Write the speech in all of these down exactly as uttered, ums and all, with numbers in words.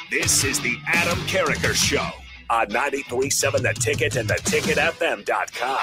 This is the Adam Carriker Show on ninety-three point seven The Ticket and the ticket f m dot com.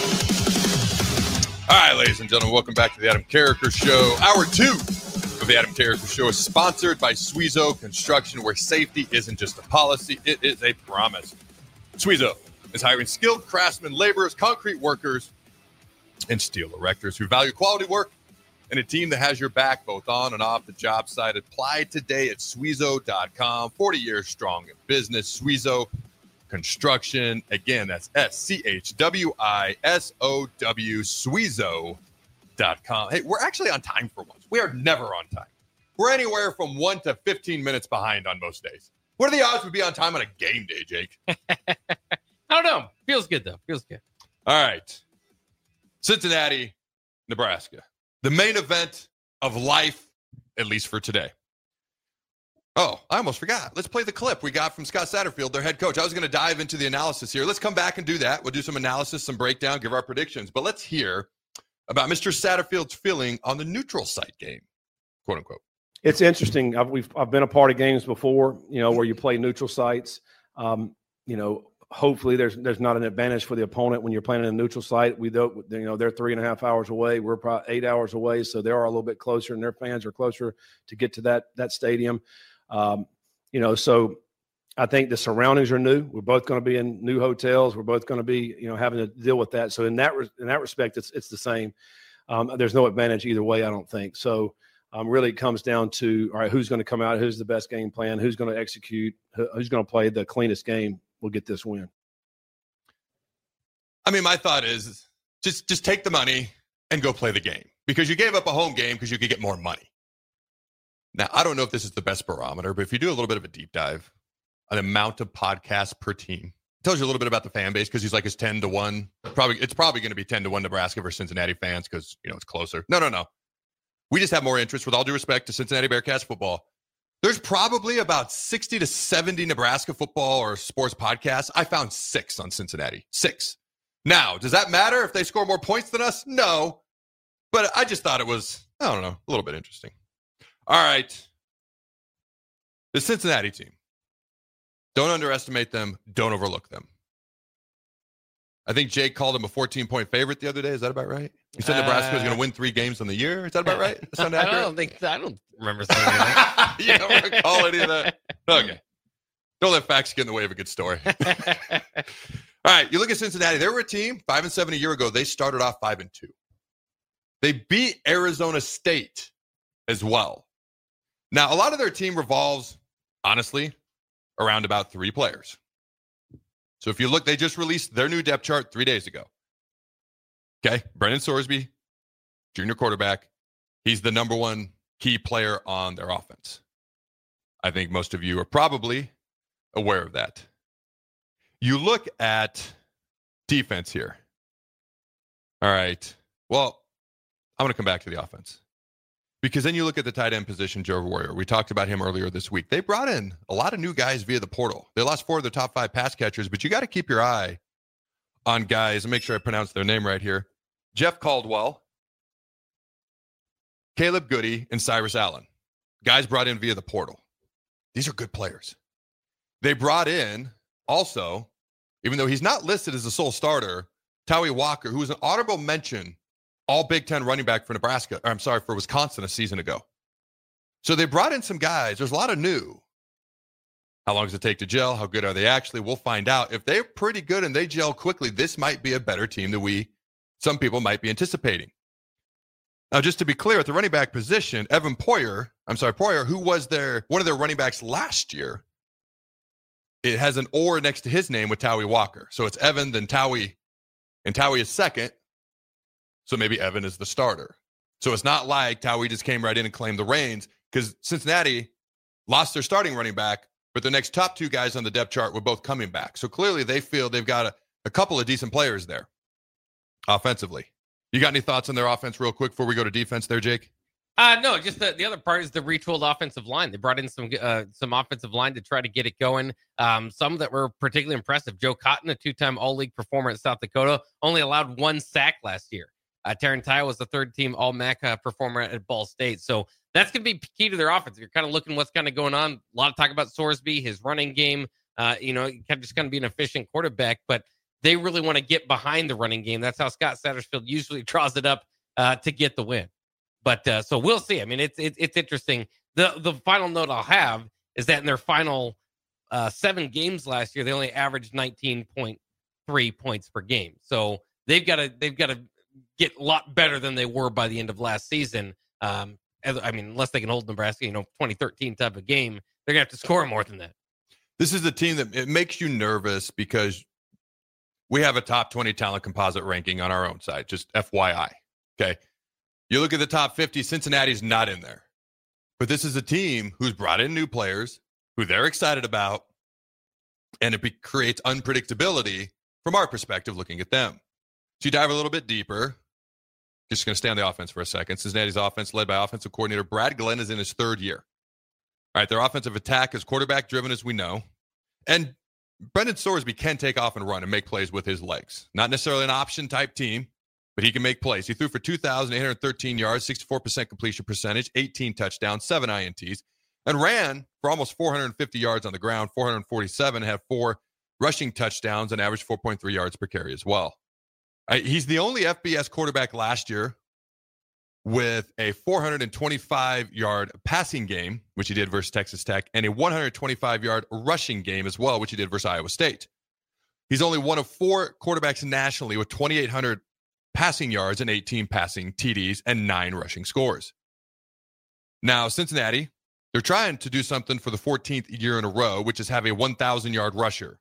All right, ladies and gentlemen, welcome back to the Adam Carriker Show. Hour two of the Adam Carriker Show is sponsored by Suizo Construction, where safety isn't just a policy, it is a promise. Suizo is hiring skilled craftsmen, laborers, concrete workers, and steel erectors who value quality work and a team that has your back both on and off the job site. Apply today at Suizo dot com. forty years strong in business. Suizo Construction. Again, that's S C H W I S O W, Suizo dot com. Hey, we're actually on time for once. We are never on time. We're anywhere from one to fifteen minutes behind on most days. What are the odds we'd be on time on a game day, Jake? I don't know. Feels good, though. Feels good. All right. Cincinnati, Nebraska. The main event of life, at least for today. Oh, I almost forgot. Let's play the clip we got from Scott Satterfield, their head coach. I was going to dive into the analysis here. Let's come back and do that. We'll do some analysis, some breakdown, give our predictions. But let's hear about Mister Satterfield's feeling on the neutral site game, quote unquote. It's interesting. I've, we've, I've been a part of games before, you know, where you play neutral sites. Um, you know, hopefully there's there's not an advantage for the opponent when you're playing in a neutral site. We don't, you know, they're three and a half hours away. We're probably eight hours away, so they are a little bit closer, and their fans are closer to get to that that stadium. Um, you know, so I think the surroundings are new. We're both going to be in new hotels. We're both going to be, you know, having to deal with that. So in that re- in that respect, it's it's the same. Um, there's no advantage either way, I don't think. So um, really, it comes down to, all right, who's going to come out? Who's the best game plan? Who's going to execute? Who's going to play the cleanest game? Will get this win. I mean, my thought is just just take the money and go play the game, because you gave up a home game because you could get more money. Now, I don't know if this is the best barometer, but if you do a little bit of a deep dive, an amount of podcasts per team, it tells you a little bit about the fan base, because he's like, it's ten to one. Probably, it's probably going to be ten to one Nebraska versus Cincinnati fans because, you know, it's closer. No, no, no. We just have more interest, with all due respect to Cincinnati Bearcats football. There's probably about sixty to seventy Nebraska football or sports podcasts. I found six on Cincinnati. Six. Now, does that matter if they score more points than us? No. But I just thought it was, I don't know, a little bit interesting. All right. The Cincinnati team. Don't underestimate them. Don't overlook them. I think Jake called them a fourteen-point favorite the other day. Is that about right? He said Nebraska uh, was going to win three games in the year. Is that about right? That sound accurate? I don't think I don't remember saying that. You don't recall any of that? Okay. Don't let facts get in the way of a good story. All right. You look at Cincinnati. They were a team five and seven a year ago. They started off five and two. They beat Arizona State as well. Now, a lot of their team revolves, honestly, around about three players. So if you look, they just released their new depth chart three days ago. Okay, Brendan Sorsby, junior quarterback. He's the number one key player on their offense. I think most of you are probably aware of that. You look at defense here. All right. Well, I'm going to come back to the offense. Because then you look at the tight end position, Joe Warrior. We talked about him earlier this week. They brought in a lot of new guys via the portal. They lost four of their top five pass catchers, but you got to keep your eye on guys, and make sure I pronounce their name right here. Jeff Caldwell, Caleb Goody, and Cyrus Allen. Guys brought in via the portal. These are good players. They brought in also, even though he's not listed as a sole starter, Tawi Walker, who was an honorable mention all Big Ten running back for Nebraska, or I'm sorry, for Wisconsin a season ago. So they brought in some guys. There's a lot of new. How long does it take to gel? How good are they actually? We'll find out. If they're pretty good and they gel quickly, this might be a better team than we, some people might be anticipating. Now, just to be clear, at the running back position, Evan Poyer, I'm sorry, Poyer, who was their one of their running backs last year, it has an or next to his name with Tawi Walker. So it's Evan, then Tawi, and Tawi is second. So maybe Evan is the starter. So it's not like Tawi just came right in and claimed the reins, because Cincinnati lost their starting running back, but the next top two guys on the depth chart were both coming back. So clearly they feel they've got a, a couple of decent players there offensively. You got any thoughts on their offense real quick before we go to defense there, Jake? Uh, no, just the, the other part is the retooled offensive line. They brought in some uh, some offensive line to try to get it going. Um, some that were particularly impressive. Joe Cotton, a two-time All-League performer at South Dakota, only allowed one sack last year. Uh, Taryn Tye was the third team All M A C uh, performer at Ball State. So that's going to be key to their offense. You're kind of looking what's kind of going on. A lot of talk about Sorsby, his running game. Uh, you know, just going to be an efficient quarterback, but they really want to get behind the running game. That's how Scott Satterfield usually draws it up uh, to get the win. But uh, so we'll see. I mean, it's it, it's interesting. The the final note I'll have is that in their final uh, seven games last year, they only averaged nineteen point three points per game. So they've got to they've got to get a lot better than they were by the end of last season. Um, I mean, unless they can hold Nebraska, you know, twenty thirteen type of game, they're gonna have to score more than that. This is a team that it makes you nervous because we have a top twenty talent composite ranking on our own side, just F Y I. Okay. You look at the top fifty, Cincinnati's not in there. But this is a team who's brought in new players, who they're excited about, and it be- creates unpredictability from our perspective looking at them. So you dive a little bit deeper. Just going to stay on the offense for a second. Cincinnati's offense led by offensive coordinator Brad Glenn is in his third year. All right, their offensive attack is quarterback-driven, as we know. And Brendan Sorsby can take off and run and make plays with his legs. Not necessarily an option-type team, but he can make plays. He threw for two thousand eight hundred thirteen yards, sixty-four percent completion percentage, eighteen touchdowns, seven I N Ts, and ran for almost four hundred fifty yards on the ground, four hundred forty-seven, had four rushing touchdowns, and averaged four point three yards per carry as well. All right, he's the only F B S quarterback last year with a four hundred twenty-five yard passing game, which he did versus Texas Tech, and a one hundred twenty-five yard rushing game as well, which he did versus Iowa State. He's only one of four quarterbacks nationally with twenty-eight hundred passing yards and eighteen passing T Ds and nine rushing scores. Now, Cincinnati, they're trying to do something for the fourteenth year in a row, which is have a one thousand yard rusher.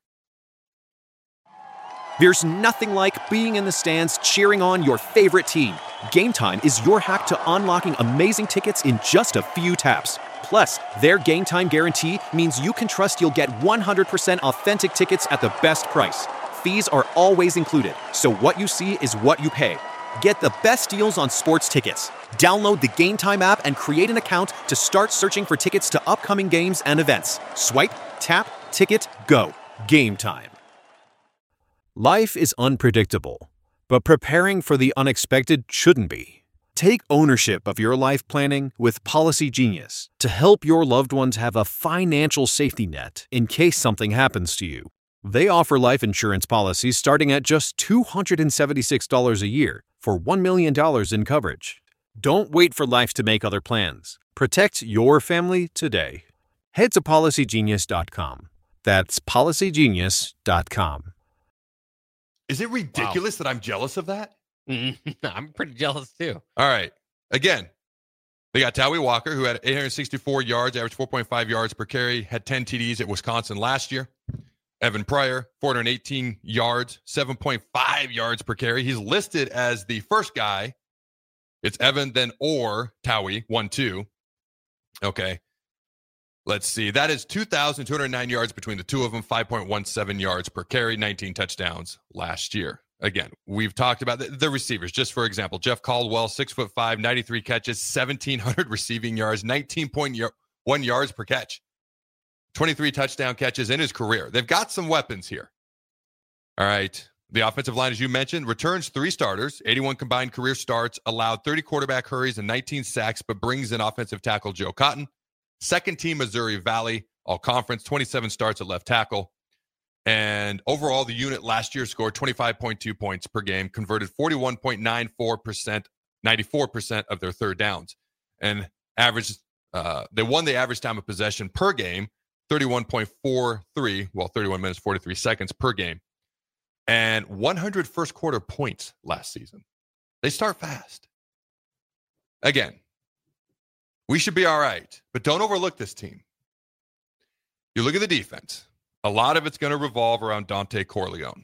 There's nothing like being in the stands cheering on your favorite team. Game Time is your hack to unlocking amazing tickets in just a few taps. Plus, their Game Time guarantee means you can trust you'll get one hundred percent authentic tickets at the best price. Fees are always included, so what you see is what you pay. Get the best deals on sports tickets. Download the Game Time app and create an account to start searching for tickets to upcoming games and events. Swipe, tap, ticket, go. Game Time. Life is unpredictable, but preparing for the unexpected shouldn't be. Take ownership of your life planning with Policy Genius to help your loved ones have a financial safety net in case something happens to you. They offer life insurance policies starting at just two hundred seventy-six dollars a year for one million dollars in coverage. Don't wait for life to make other plans. Protect your family today. Head to policy genius dot com. That's policy genius dot com. Is it ridiculous wow. that I'm jealous of that? I'm pretty jealous too. All right. Again, they got Tawi Walker, who had eight hundred sixty-four yards, averaged four point five yards per carry, had ten T Ds at Wisconsin last year. Evan Pryor, four hundred eighteen yards, seven point five yards per carry. He's listed as the first guy. It's Evan, then or Tawi, one two. Okay. Let's see. That is two thousand two hundred nine yards between the two of them, five point one seven yards per carry, nineteen touchdowns last year. Again, we've talked about the, the receivers. Just for example, Jeff Caldwell, six foot five, ninety-three catches, seventeen hundred receiving yards, nineteen point one yards per catch, twenty-three touchdown catches in his career. They've got some weapons here. All right. The offensive line, as you mentioned, returns three starters, eighty-one combined career starts, allowed thirty quarterback hurries and nineteen sacks, but brings in offensive tackle Joe Cotton. Second team Missouri Valley, all conference, twenty-seven starts at left tackle. And overall, the unit last year scored twenty-five point two points per game, converted forty-one point nine four percent, ninety-four percent of their third downs, and averaged, uh, they won the average time of possession per game, thirty-one point four three, well, thirty-one minutes, forty-three seconds per game, and one hundred first quarter points last season. They start fast. Again, we should be all right, but don't overlook this team. You look at the defense. A lot of it's going to revolve around Dante Corleone.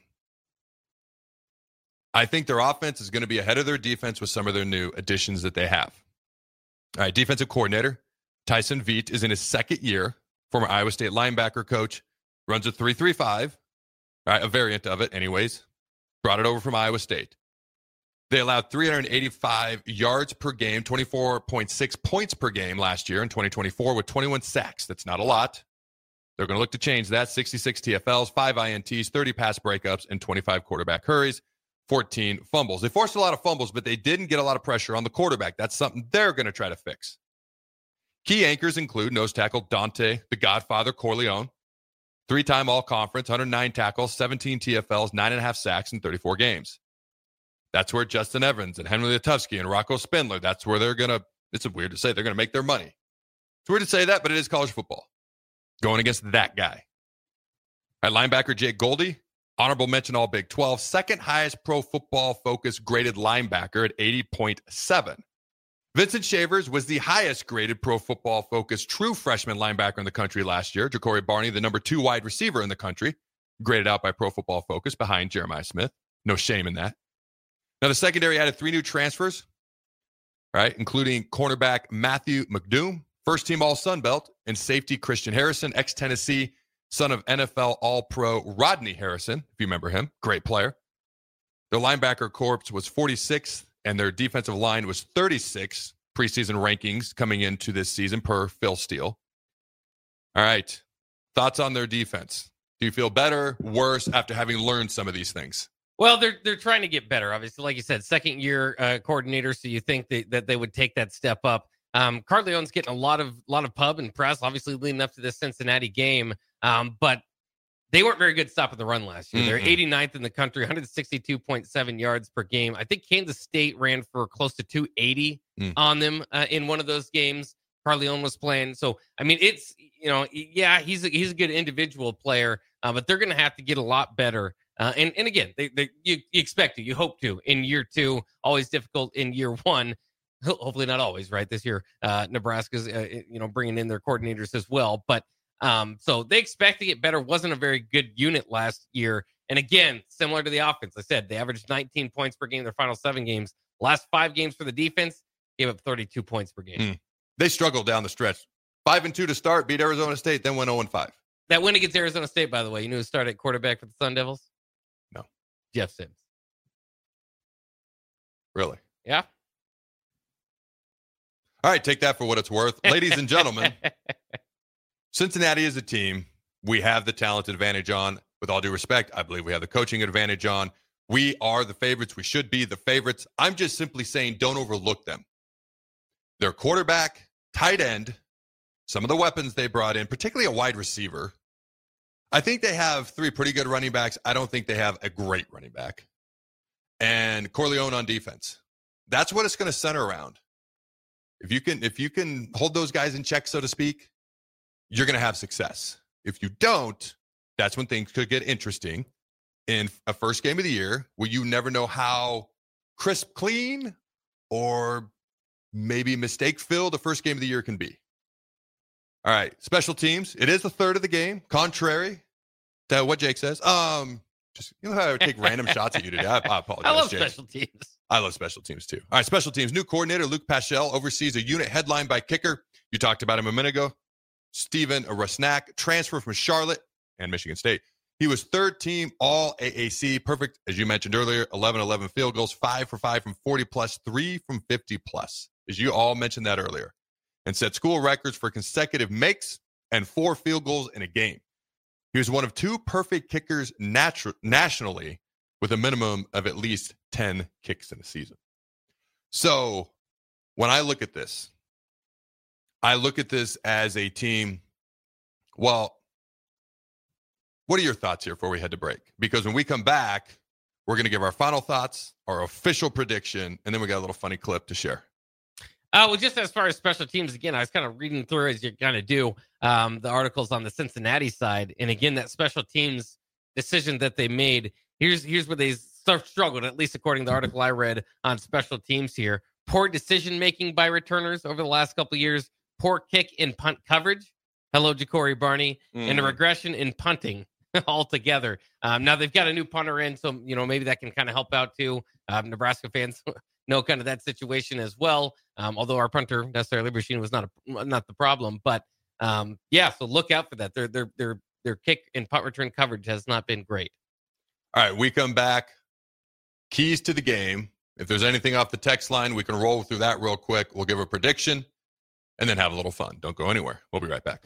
I think their offense is going to be ahead of their defense with some of their new additions that they have. All right, defensive coordinator Tyson Veet is in his second year, former Iowa State linebacker coach, runs a three three five, all right, a variant of it anyways, brought it over from Iowa State. They allowed three hundred eighty-five yards per game, twenty-four point six points per game last year in twenty twenty-four with twenty-one sacks. That's not a lot. They're going to look to change that. sixty-six T F Ls, five I N Ts, thirty pass breakups, and twenty-five quarterback hurries. fourteen fumbles. They forced a lot of fumbles, but they didn't get a lot of pressure on the quarterback. That's something they're going to try to fix. Key anchors include nose tackle Dante, the Godfather Corleone, three-time All-Conference, one hundred nine tackles, seventeen T F Ls, nine and a half sacks in thirty-four games. That's where Justin Evans and Henry Letowski and Rocco Spindler, that's where they're going to, it's weird to say, they're going to make their money. It's weird to say that, but it is college football. Going against that guy. At linebacker, Jake Goldie, honorable mention all Big twelve, second highest Pro Football Focus graded linebacker at eighty point seven. Vincent Shavers was the highest graded Pro Football Focus true freshman linebacker in the country last year. Ja'Cory Barney, the number two wide receiver in the country, graded out by Pro Football Focus behind Jeremiah Smith. No shame in that. Now, the secondary added three new transfers, right, including cornerback Matthew McDoom, first-team All-Sun Belt, and safety Christian Harrison, ex-Tennessee, son of N F L All-Pro Rodney Harrison, if you remember him, great player. Their linebacker corps was forty-sixth, and their defensive line was thirty-sixth preseason rankings coming into this season per Phil Steele. All right, thoughts on their defense? Do you feel better, worse after having learned some of these things? Well, they're they're trying to get better. Obviously, like you said, second year uh, coordinator, so you think they, that they would take that step up. Um, Corleone's getting a lot of lot of pub and press, obviously leading up to this Cincinnati game. Um, but they weren't very good stopping the run last year. Mm-hmm. They're eighty-ninth in the country, one hundred sixty-two point seven yards per game. I think Kansas State ran for close to two eighty mm. on them uh, in one of those games. Corleone was playing. So, I mean, it's, you know, yeah, he's a, he's a good individual player, uh, but they're going to have to get a lot better. Uh, and, and again, they, they, you, you expect to, you hope to in year two, always difficult in year one. Hopefully not always, right? This year, uh, Nebraska's, uh, you know, bringing in their coordinators as well. But um, so they expect to get better. Wasn't a very good unit last year. And again, similar to the offense, I said they averaged nineteen points per game in their final seven games. Last five games for the defense, gave up thirty-two points per game. Mm. They struggled down the stretch. Five and two to start, beat Arizona State, then went oh and five. That win against Arizona State, by the way, you knew who started at quarterback for the Sun Devils? No. Jeff Sims. Really? Yeah. All right, take that for what it's worth. Ladies and gentlemen, Cincinnati is a team we have the talent advantage on. With all due respect, I believe we have the coaching advantage on. We are the favorites. We should be the favorites. I'm just simply saying don't overlook them. Their quarterback, tight end, some of the weapons they brought in, particularly a wide receiver. I think they have three pretty good running backs. I don't think they have a great running back. And Corleone on defense. That's what it's going to center around. If you can, if you can hold those guys in check, so to speak, you're going to have success. If you don't, that's when things could get interesting in a first game of the year where you never know how crisp, clean, or maybe mistake-filled the first game of the year can be. All right, special teams. It is a third of the game, contrary to what Jake says. Um, just you know how I would take random shots at you today. I, I apologize, I love Jake. special teams. I love special teams, too. All right, special teams. New coordinator Luke Paschal oversees a unit headlined by kicker. You talked about him a minute ago. Steven Rusnak, transfer from Charlotte and Michigan State. He was third team all A A C. Perfect, as you mentioned earlier, eleven eleven field goals, five for five from forty plus, three from fifty plus, as you all mentioned that earlier, and set school records for consecutive makes and four field goals in a game. He was one of two perfect kickers natu- nationally with a minimum of at least ten kicks in a season. So when I look at this, I look at this as a team. Well, what are your thoughts here before we head to break? Because when we come back, we're going to give our final thoughts, our official prediction, and then we got a little funny clip to share. Uh, well, just as far as special teams, again, I was kind of reading through, as you kind of do, um, the articles on the Cincinnati side. And again, that special teams decision that they made, here's here's where they struggled, at least according to the article I read on special teams here. Poor decision-making by returners over the last couple of years. Poor kick in punt coverage. Hello, Ja'Cory Barney. Mm. And a regression in punting altogether. Um, now they've got a new punter in, so you know maybe that can kind of help out too. Um, Nebraska fans know kind of that situation as well. Um, although our punter necessarily machine was not a, not the problem, but um, yeah. So look out for that. Their their their their kick and punt return coverage has not been great. All right, we come back. Keys to the game. If there's anything off the text line, we can roll through that real quick. We'll give a prediction and then have a little fun. Don't go anywhere. We'll be right back.